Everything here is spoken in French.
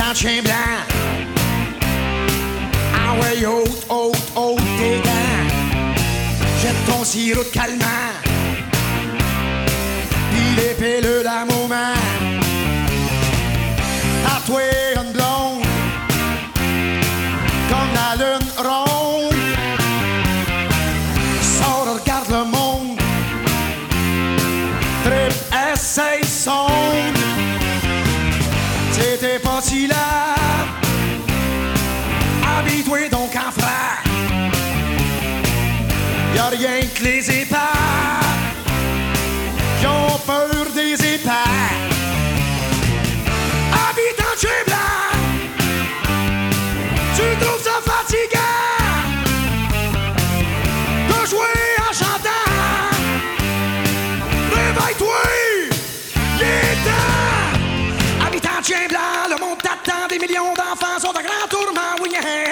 Habitant de chien blanc. Ah ouais, haute, haute, haute tes dents. Jette ton sirop de calmant. Pis les pilules à moment. À toi une blonde. Comme la lune ronde. Sors, regarde le monde. Trip, essaye, sonde. C'était pas si là. Habille-toi donc en frère. Y'a rien que les épars qui ont peur des épars. Habitant de chez blanc, tu trouves ça fatigant de jouer en chantant. Réveille-toi, il est temps. Habitant de chien blanc, le monde t'attend. Des millions d'enfants sont en grand tourment. Oui, hein.